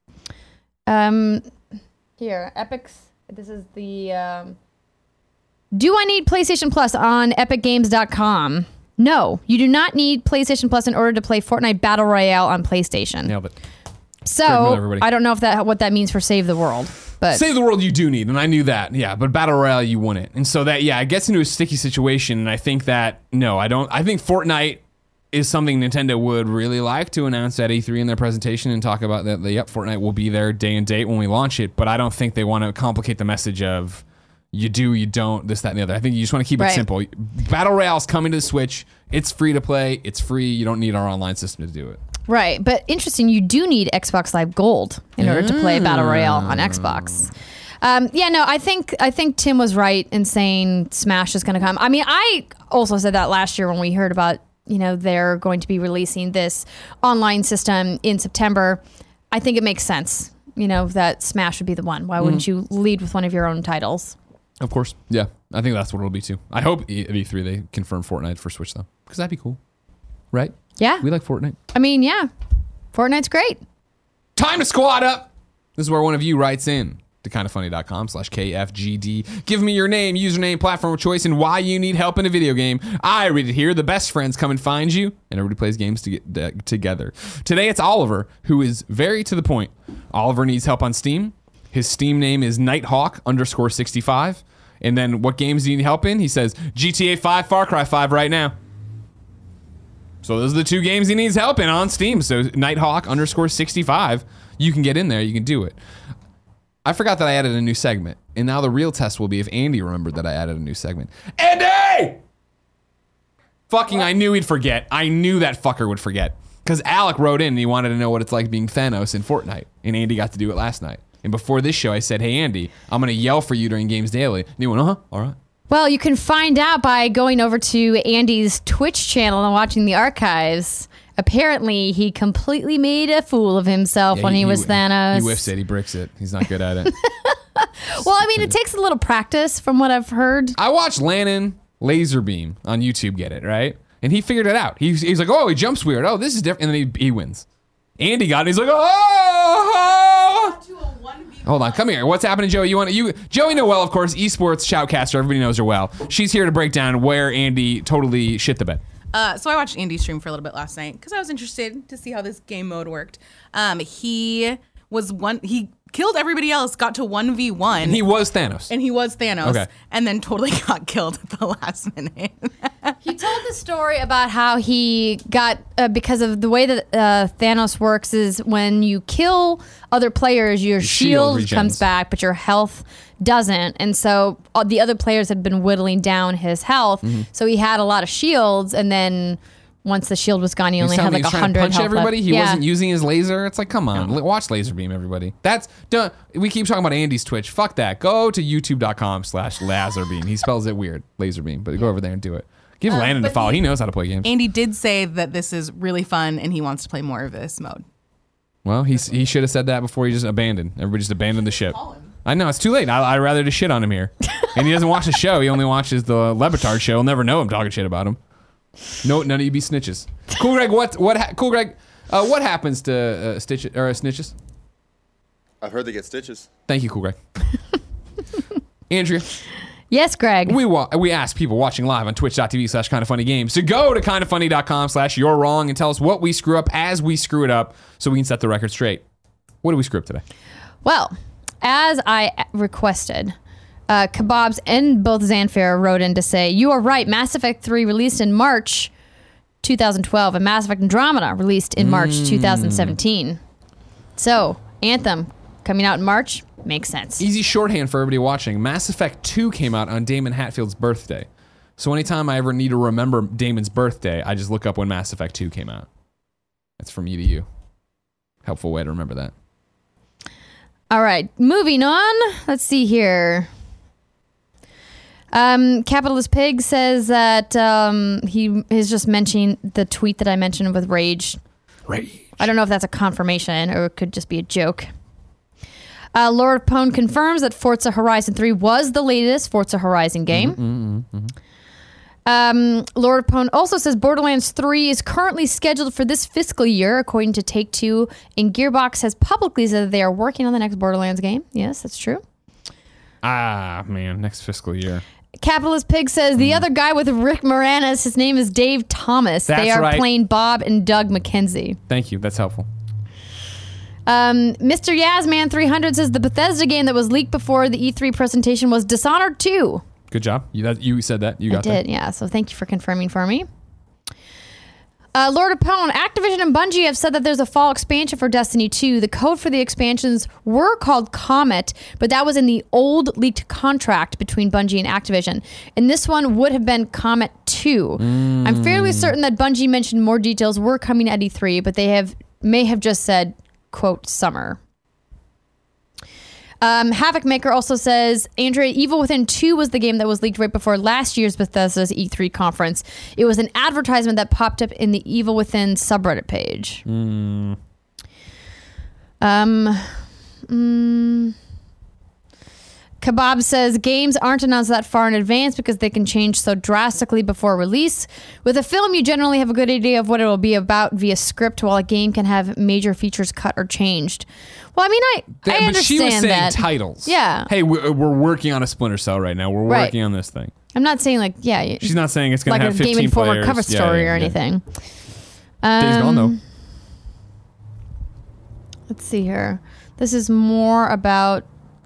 S2: Here, Epic's. This is the... Do I need PlayStation Plus on EpicGames.com? No, you do not need PlayStation Plus in order to play Fortnite Battle Royale on PlayStation.
S1: Nailed it.
S2: So I don't know what that means for Save the World. But
S1: Save the World you do need, and I knew that, yeah. But Battle Royale you wouldn't, and so that it gets into a sticky situation. And I think that I think Fortnite is something Nintendo would really like to announce at E3 in their presentation and talk about that. Fortnite will be there day and date when we launch it. But I don't think they want to complicate the message of you do, you don't, this, that, and the other. I think you just want to keep it simple. Battle Royale's coming to the Switch. It's free to play. It's free. You don't need our online system to do it.
S2: Right. But interesting, you do need Xbox Live Gold in order to play Battle Royale on Xbox. I think Tim was right in saying Smash is going to come. I mean, I also said that last year when we heard about, they're going to be releasing this online system in September. I think it makes sense, that Smash would be the one. Why wouldn't you lead with one of your own titles?
S1: Of course. Yeah. I think that's what it'll be too. I hope at E3 they confirm Fortnite for Switch though, because that'd be cool. Right?
S2: Yeah.
S1: We like Fortnite.
S2: I mean, yeah. Fortnite's great.
S1: Time to squad up. This is where one of you writes in to kindoffunny.com/KFGD. Give me your name, username, platform of choice, and why you need help in a video game. I read it here. The best friends come and find you, and everybody plays games together. Today it's Oliver, who is very to the point. Oliver needs help on Steam. His Steam name is Nighthawk_65. And then what games do you need help in? He says GTA 5, Far Cry 5 right now. So those are the two games he needs help in on Steam. So Nighthawk_65. You can get in there. You can do it. I forgot that I added a new segment. And now the real test will be if Andy remembered that I added a new segment. Andy! Fucking, I knew he'd forget. I knew that fucker would forget. Because Alec wrote in and he wanted to know what it's like being Thanos in Fortnite. And Andy got to do it last night. And before this show, I said, hey, Andy, I'm going to yell for you during Games Daily. And he went, all right.
S2: Well, you can find out by going over to Andy's Twitch channel and watching the archives. Apparently, he completely made a fool of himself when he was Thanos.
S1: He whiffs it. He bricks it. He's not good at it.
S2: Well, I mean, it takes a little practice from what I've heard.
S1: I watched Lannon Laserbeam on YouTube get it, right? And he figured it out. He's like, oh, he jumps weird. Oh, this is different. And then he wins. Andy got it. He's like, oh! Hold on, come here. What's happening, Joey? Joey Noel, of course, esports shoutcaster. Everybody knows her well. She's here to break down where Andy totally shit the bed.
S3: So I watched Andy stream for a little bit last night because I was interested to see how this game mode worked. He killed everybody else, got to 1v1.
S1: And he was Thanos.
S3: Okay. And then totally got killed at the last minute.
S2: He told the story about how he got, because of the way that Thanos works is when you kill other players, your shield comes back, but your health doesn't. And so the other players had been whittling down his health. Mm-hmm. So he had a lot of shields, and then once the shield was gone, he only had like 100 health.
S1: Punch everybody.
S2: Left.
S1: He wasn't using his laser. It's like, come on, watch Laserbeam, everybody. We keep talking about Andy's Twitch. Fuck that. Go to youtube.com/Laserbeam. He spells it weird, Laserbeam, but go over there and do it. Give Landon a follow. He knows how to play games.
S3: Andy did say that this is really fun and he wants to play more of this mode.
S1: Well, he should have said that before he just abandoned. Everybody just abandoned the ship. I know, it's too late. I'd rather just shit on him here. And he doesn't watch the show. He only watches the Lebitard show. He'll never know I'm talking shit about him. No, none of you be snitches. Cool Greg, what happens to snitches?
S4: I've heard they get stitches.
S1: Thank you, Cool Greg. Andrea.
S2: Yes, Greg.
S1: We ask people watching live on twitch.tv/kindoffunnygames to go to kindoffunny.com/you're wrong and tell us what we screw up as we screw it up so we can set the record straight. What did we screw up today?
S2: Well, as I requested, Kebabs and both Zanfair wrote in to say, you are right, Mass Effect 3 released in March 2012 and Mass Effect Andromeda released in March 2017. So, Anthem coming out in March makes sense.
S1: Easy shorthand for everybody watching. Mass Effect 2 came out on Damon Hatfield's birthday. So anytime I ever need to remember Damon's birthday, I just look up when Mass Effect 2 came out. That's from me to you. Helpful way to remember that.
S2: All right, moving on. Let's see here. Capitalist Pig says that he is just mentioning the tweet that I mentioned with Rage. I don't know if that's a confirmation or it could just be a joke. Lord Pone confirms that Forza Horizon 3 was the latest Forza Horizon game. Lord Pone also says Borderlands 3 is currently scheduled for this fiscal year, according to Take-Two, and Gearbox has publicly said that they are working on the next Borderlands game. Yes, that's true.
S1: Ah, man, next fiscal year.
S2: Capitalist Pig says the other guy with Rick Moranis, his name is Dave Thomas. They are playing Bob and Doug McKenzie.
S1: Thank you. That's helpful.
S2: Mr. Yasman 300 says the Bethesda game that was leaked before the E3 presentation was Dishonored 2.
S1: Good job. You said that. You got that.
S2: I did, yeah. So thank you for confirming for me. Lord Apone, Activision and Bungie have said that there's a fall expansion for Destiny 2. The code for the expansions were called Comet, but that was in the old leaked contract between Bungie and Activision. And this one would have been Comet 2. I'm fairly certain that Bungie mentioned more details were coming at E3, but they may have just said, quote, summer. Havoc Maker also says, Andrea, Evil Within 2 was the game that was leaked right before last year's Bethesda's E3 conference. It was an advertisement that popped up in the Evil Within subreddit page. Kebab says games aren't announced that far in advance because they can change so drastically before release. With a film, you generally have a good idea of what it will be about via script, while a game can have major features cut or changed. Well, I mean, I understand
S1: but she was saying
S2: that.
S1: titles.
S2: Yeah.
S1: Hey, we're working on a Splinter Cell right now. We're
S2: Right.
S1: working on this thing.
S2: I'm not saying like, yeah.
S1: She's not saying it's going
S2: like
S1: to have
S2: a
S1: 15
S2: Game Informer
S1: players.
S2: cover story or anything.
S1: Days Gone, though.
S2: Let's see here. This is more about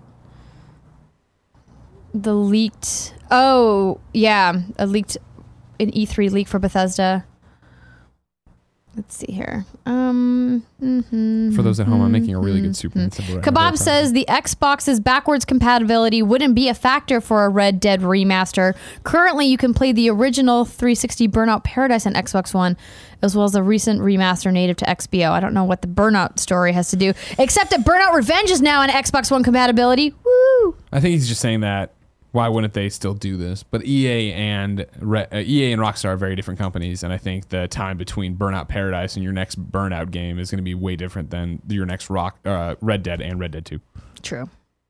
S2: the leaked. Oh, yeah. An E3 leak for Bethesda. Let's see here.
S1: For those at home, I'm making a really good soup.
S2: Kebab says the Xbox's backwards compatibility wouldn't be a factor for a Red Dead remaster. Currently, you can play the original 360 Burnout Paradise on Xbox One, as well as the recent remaster native to XBO. I don't know what the Burnout story has to do, except that Burnout Revenge is now on Xbox One compatibility. Woo!
S1: I think he's just saying that. Why wouldn't they still do this? But EA and Rockstar are very different companies, and I think the time between Burnout Paradise and your next Burnout game is going to be way different than your next Red Dead and Red Dead 2.
S2: True.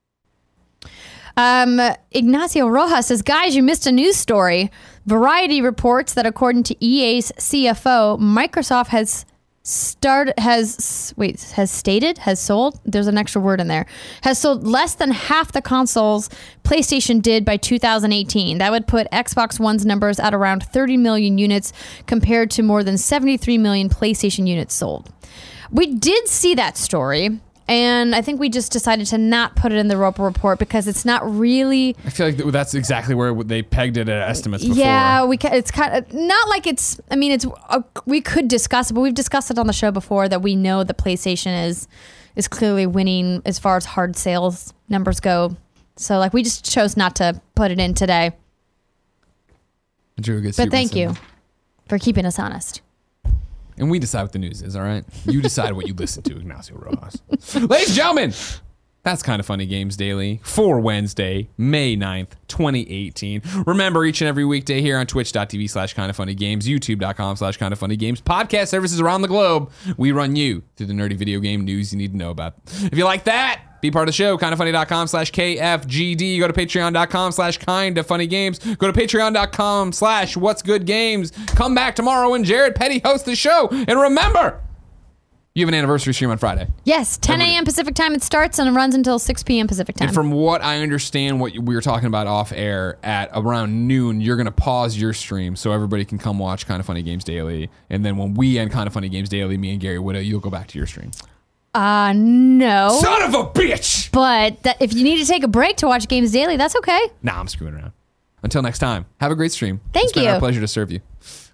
S2: Ignacio Rojas says, guys, you missed a news story. Variety reports that according to EA's CFO, Microsoft has sold, there's an extra word in there, has sold less than half the consoles PlayStation did by 2018. That would put Xbox One's numbers at around 30 million units compared to more than 73 million PlayStation units sold. We did see that story, and I think we just decided to not put it in the Roper report because it's not really.
S1: I feel like that's exactly where they pegged it at estimates before.
S2: Yeah, it's kind of not like it's. I mean, we could discuss it, but we've discussed it on the show before that we know that PlayStation is clearly winning as far as hard sales numbers go. So like we just chose not to put it in today. But thank you for keeping us honest.
S1: And we decide what the news is, all right? You decide what you listen to, Ignacio Rojas. Ladies and gentlemen, that's Kind of Funny Games Daily for Wednesday, May 9th, 2018. Remember, each and every weekday here on twitch.tv/kindoffunnygames, youtube.com/kindoffunnygames, podcast services around the globe, we run you through the nerdy video game news you need to know about. If you like that, be part of the show, kindoffunny.com/KFGD. Go to patreon.com/kindoffunnygames. Go to patreon.com/whatsgoodgames. Come back tomorrow when Jared Petty hosts the show. And remember, you have an anniversary stream on Friday.
S2: Yes, 10 a.m. Pacific time it starts and it runs until 6 p.m. Pacific time.
S1: And from what I understand, what we were talking about off air, at around noon, you're going to pause your stream so everybody can come watch Kind of Funny Games Daily. And then when we end Kind of Funny Games Daily, me and Gary Witta, you'll go back to your stream.
S2: No.
S1: Son of a bitch!
S2: But if you need to take a break to watch Games Daily, that's okay.
S1: Nah, I'm screwing around. Until next time, have a great stream.
S2: Thank
S1: It's been
S2: you.
S1: our pleasure to serve you.